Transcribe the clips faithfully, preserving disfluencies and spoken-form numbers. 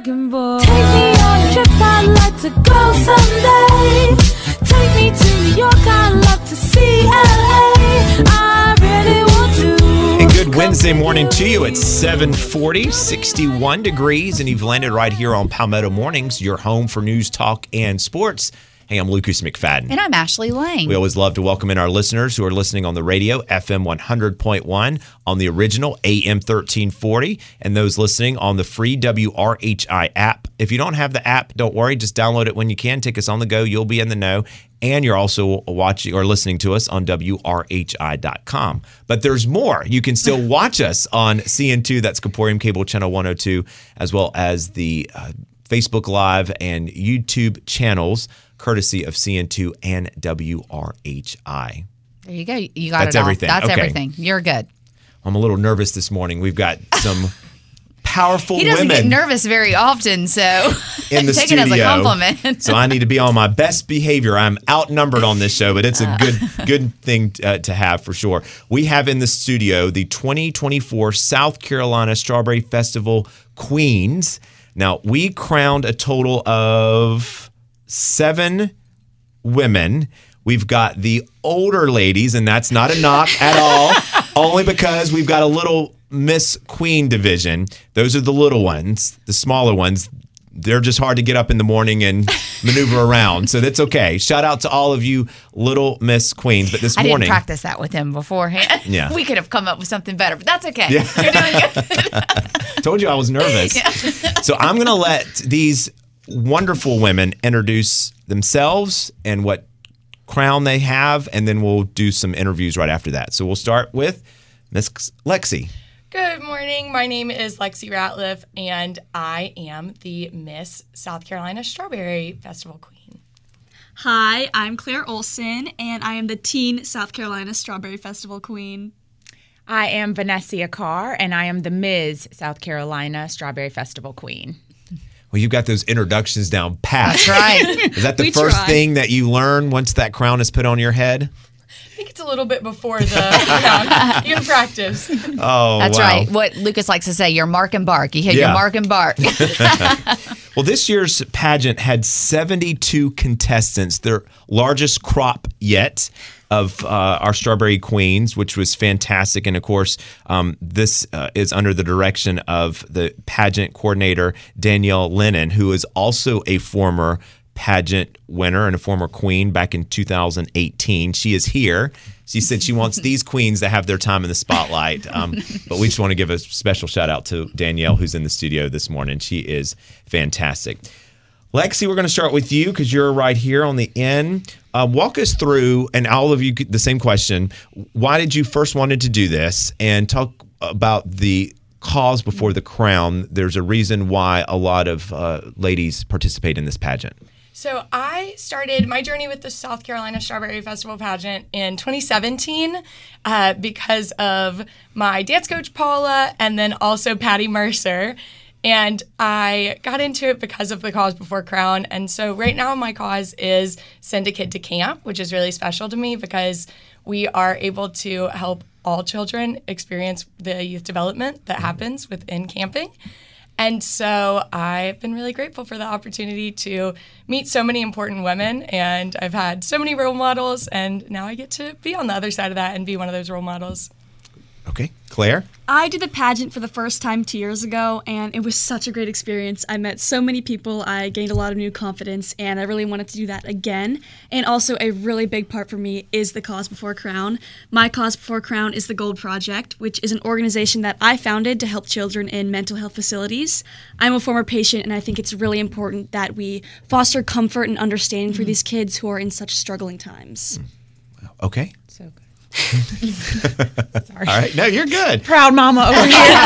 American boy. Take me on a trip, I'd like to go someday. Take me to New York, I'd love to see L A. I really want to. And good Wednesday morning to you. It's seven forty, sixty-one degrees, and you've landed right here on Palmetto Mornings, your home for news, talk, and sports. Hey, I'm Lucas McFadden. And I'm Ashley Lang. We always love to welcome in our listeners who are listening on the radio, F M one hundred point one, on the original A M thirteen forty, and those listening on the free W R H I app. If you don't have the app, don't worry. Just download it when you can. Take us on the go. You'll be in the know. And you're also watching or listening to us on W R H I dot com. But there's more. You can still watch us on C N two, that's Comporium Cable Channel one oh two, as well as the uh, Facebook Live and YouTube channels, courtesy of C N two and W R H I. There you go. You got That's it all. everything. That's Okay. everything. You're good. I'm a little nervous this morning. We've got some powerful He doesn't women get nervous very often, so in the take studio. it as a compliment. So I need to be on my best behavior. I'm outnumbered on this show, but it's a good good thing uh, to have for sure. We have in the studio the twenty twenty-four South Carolina Strawberry Festival Queens. Now, we crowned a total of seven women. We've got the older ladies, and that's not a knock at all, only because we've got a little Miss Queen division. Those are the little ones, the smaller ones. They're just hard to get up in the morning and maneuver around, so that's okay. Shout out to all of you little Miss Queens. But this I morning, didn't practice that with him beforehand. Yeah. We could have come up with something better, but that's okay. Yeah. You're doing good. Told you I was nervous. Yeah. So I'm going to let these wonderful women introduce themselves and what crown they have, and then we'll do some interviews right after that. So we'll start with Miss Lexi. Good morning. My name is Lexi Ratliff, and I am the Miss South Carolina Strawberry Festival Queen. Hi, I'm Claire Olson, and I am the Teen South Carolina Strawberry Festival Queen. I am Vanessa Carr, and I am the Miz South Carolina Strawberry Festival Queen. Well, you've got those introductions down pat. That's right. Is that the We first try. thing that you learn once that crown is put on your head? I think it's a little bit before the crown. You can practice. Oh, That's wow. right. What Lucas likes to say, your mark and bark. You hit Yeah. your mark and bark. Well, this year's pageant had seventy-two contestants, their largest crop yet of uh, our Strawberry Queens, which was fantastic. And of course, um, this uh, is under the direction of the pageant coordinator, Danielle Lennon, who is also a former pageant winner and a former queen back in two thousand eighteen. She is here. She said she wants these queens to have their time in the spotlight. Um, but we just want to give a special shout out to Danielle, who's in the studio this morning. She is fantastic. Lexi, we're going to start with you because you're right here on the end. Uh, walk us through, and all of you, the same question. Why did you first wanted to do this? And talk about the cause before the crown. There's a reason why a lot of uh, ladies participate in this pageant. So I started my journey with the South Carolina Strawberry Festival pageant in twenty seventeen uh, because of my dance coach, Paula, and then also Patty Mercer. And I got into it because of the Cause Before Crown. And so right now my cause is Send a Kid to Camp, which is really special to me because we are able to help all children experience the youth development that happens within camping. And so I've been really grateful for the opportunity to meet so many important women, and I've had so many role models, and now I get to be on the other side of that and be one of those role models. Okay. Claire? I did the pageant for the first time two years ago, and it was such a great experience. I met so many people, I gained a lot of new confidence, and I really wanted to do that again. And also a really big part for me is the Cause Before Crown. My Cause Before Crown is the Gold Project, which is an organization that I founded to help children in mental health facilities. I'm a former patient, and I think it's really important that we foster comfort and understanding for these kids who are in such struggling times. Okay. So good. All right. No, you're good. Proud mama over here.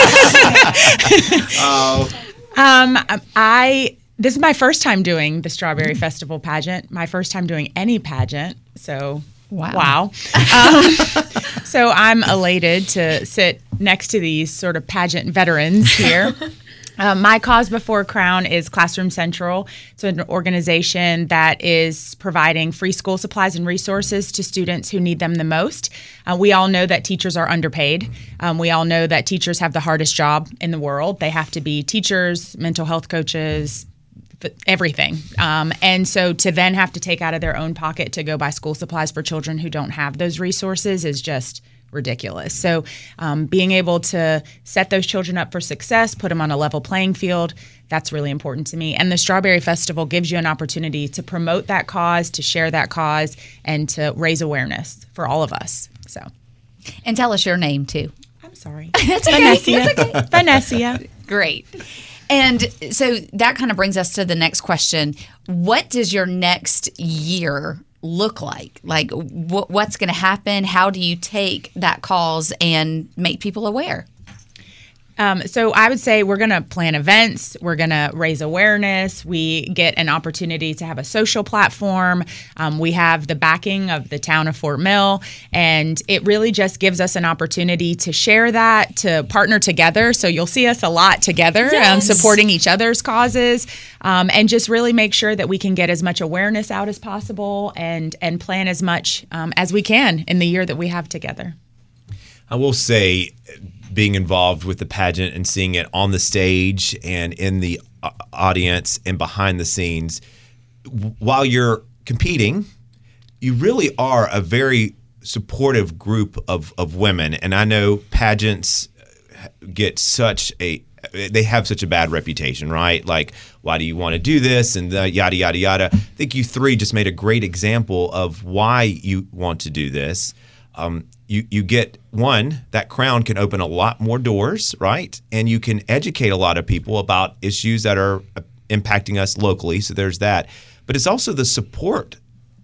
Oh. um, I this is my first time doing the Strawberry Festival pageant. My first time doing any pageant. So Wow. wow. Um, so I'm elated to sit next to these sort of pageant veterans here. Um, my cause before Crown is Classroom Central. It's an organization that is providing free school supplies and resources to students who need them the most. Uh, we all know that teachers are underpaid. Um, we all know that teachers have the hardest job in the world. They have to be teachers, mental health coaches, everything. Um, and so to then have to take out of their own pocket to go buy school supplies for children who don't have those resources is just ridiculous. So um, being able to set those children up for success, put them on a level playing field, that's really important to me. And the Strawberry Festival gives you an opportunity to promote that cause, to share that cause, and to raise awareness for all of us. So, And tell us your name, too. I'm sorry. That's okay. That's okay. Vanessa. Great. And so that kind of brings us to the next question. What does your next year look like? Like, wh- what's going to happen? How do you take that cause and make people aware? Um, so I would say we're going to plan events. We're going to raise awareness. We get an opportunity to have a social platform. Um, we have the backing of the town of Fort Mill, and it really just gives us an opportunity to share that, to partner together. So you'll see us a lot together, Yes. um, supporting each other's causes, um, and just really make sure that we can get as much awareness out as possible and and plan as much um, as we can in the year that we have together. I will say, being involved with the pageant and seeing it on the stage and in the uh, audience and behind the scenes, w- while you're competing, you really are a very supportive group of, of women. And I know pageants get such a they have such a bad reputation, right? Like, why do you want to do this? And the yada, yada, yada. I think you three just made a great example of why you want to do this. Um, you, you get, one, that crown can open a lot more doors, right? And you can educate a lot of people about issues that are impacting us locally. So there's that. But it's also the support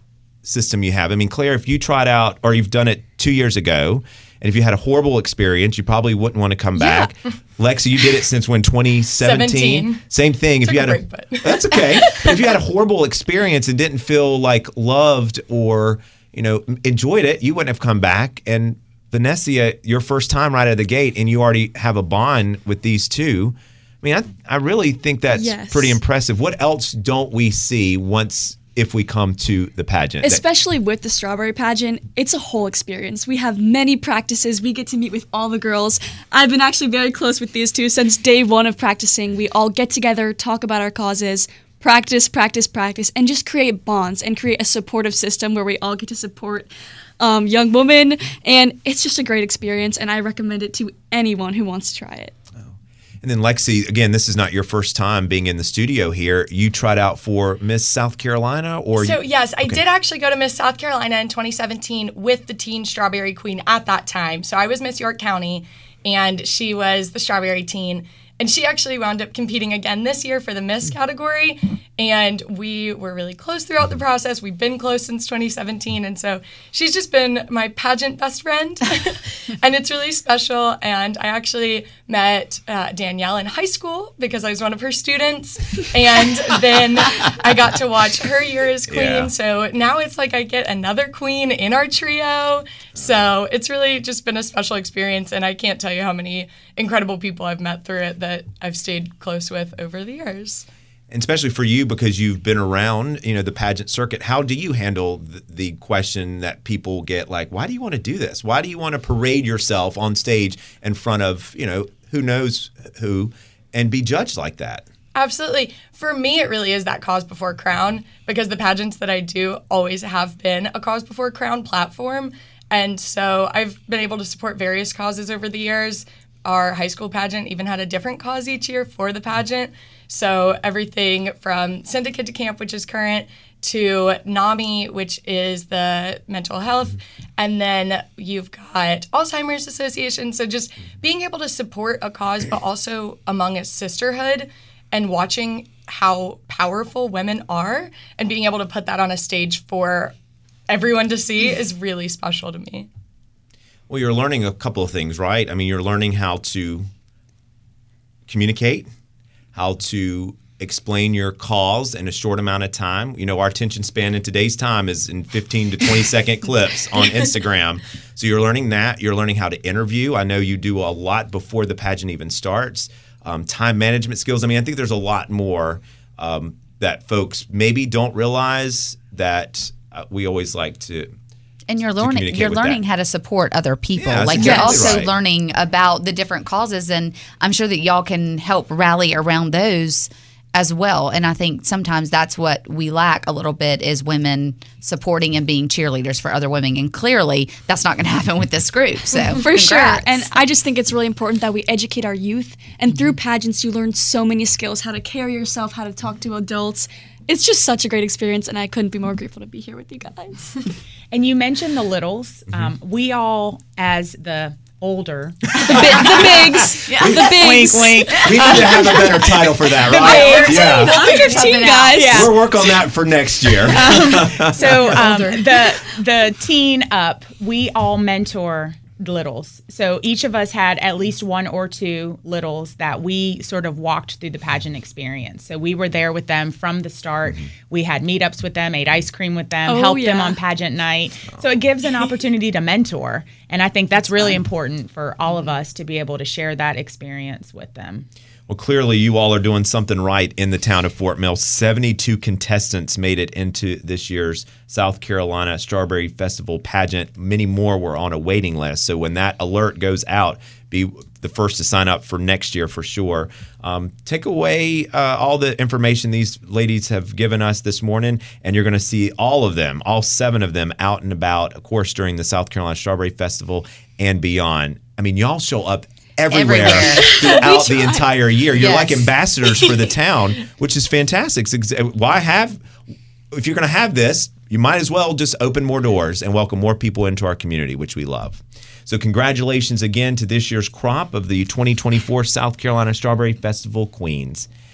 system you have. I mean, Claire, if you tried out or you've done it two years ago, and if you had a horrible experience, you probably wouldn't want to come back. Yeah. Lexi, you did it since when, twenty seventeen? seventeen. Same thing. Took if you a had break, a, but- that's okay. But if you had a horrible experience and didn't feel like loved or, you know, enjoyed it, you wouldn't have come back. And Vanessa, your first time right out of the gate, and you already have a bond with these two. I mean, I, I really think that's Yes. pretty impressive. What else don't we see once if we come to the pageant? Especially with the Strawberry Pageant, it's a whole experience. We have many practices. We get to meet with all the girls. I've been actually very close with these two since day one of practicing. We all get together, talk about our causes, practice, practice, practice, and just create bonds and create a supportive system where we all get to support um, young women. And it's just a great experience, and I recommend it to anyone who wants to try it. And then Lexi, again, this is not your first time being in the studio here. You tried out for Miss South Carolina, or So you, yes, I okay. did actually go to Miss South Carolina in twenty seventeen with the teen Strawberry Queen at that time. So I was Miss York County, and she was the Strawberry Teen. And she actually wound up competing again this year for the Miss category. And we were really close throughout the process. We've been close since twenty seventeen. And so she's just been my pageant best friend. And it's really special. And I actually met uh, Danielle in high school because I was one of her students. And then I got to watch her year as queen. Yeah. So now it's like I get another queen in our trio. So it's really just been a special experience. And I can't tell you how many incredible people I've met through it that I've stayed close with over the years. and especially for you because you've been around, you know, the pageant circuit. How do you handle the, the question that people get, like, why do you want to do this? Why do you want to parade yourself on stage in front of, you know, who knows who, and be judged like that? Absolutely. For me, it really is that cause before crown, because the pageants that I do always have been a cause before crown platform. And so I've been able to support various causes over the years. Our high school pageant even had a different cause each year for the pageant. So everything from Send a Kid to Camp, which is current, to NAMI, which is the mental health. And then you've got Alzheimer's Association. So just being able to support a cause, but also among a sisterhood, and watching how powerful women are and being able to put that on a stage for everyone to see is really special to me. Well, you're learning a couple of things, right? I mean, you're learning how to communicate, how to explain your cause in a short amount of time. You know, our attention span in today's time is in fifteen to twenty second clips on Instagram. So you're learning that. You're learning how to interview. I know you do a lot before the pageant even starts. um, time management skills. I mean, I think there's a lot more um, that folks maybe don't realize that uh, we always like to. And you're learning communicate you're with learning that. how to support other people. Yeah, that's like you're exactly also right. learning about the different causes, and I'm sure that y'all can help rally around those as well. And I think sometimes that's what we lack a little bit is women supporting and being cheerleaders for other women. And clearly that's not going to happen with this group. So For sure. congrats. And I just think it's really important that we educate our youth. And through pageants, you learn so many skills, how to carry yourself, how to talk to adults. It's just such a great experience, and I couldn't be more grateful to be here with you guys. And you mentioned the littles. Um, we all, as the older, the, bi- the bigs. The bigs. wink, wink. We need to have a better title for that, right? Yeah. I'm fifteen, guys. Yeah. We'll work on that for next year. So um, the the teen up, we all mentor littles. So each of us had at least one or two littles that we sort of walked through the pageant experience. So we were there with them from the start. Mm-hmm. We had meetups with them, ate ice cream with them, Oh, helped them yeah. on pageant night. So it gives an opportunity to mentor. And I think that's really important for all of us to be able to share that experience with them. Well, clearly you all are doing something right in the town of Fort Mill. seventy-two contestants made it into this year's South Carolina Strawberry Festival pageant. Many more were on a waiting list. So when that alert goes out, be the first to sign up for next year for sure. Um, take away uh, all the information these ladies have given us this morning, and you're going to see all of them, all seven of them, out and about, of course, during the South Carolina Strawberry Festival and beyond. I mean, y'all show up everywhere, Everywhere. throughout the entire year. You're Yes. like ambassadors for the town, which is fantastic. It's ex- Why have, if you're going to have this, you might as well just open more doors and welcome more people into our community, which we love. So congratulations again to this year's crop of the twenty twenty-four South Carolina Strawberry Festival Queens.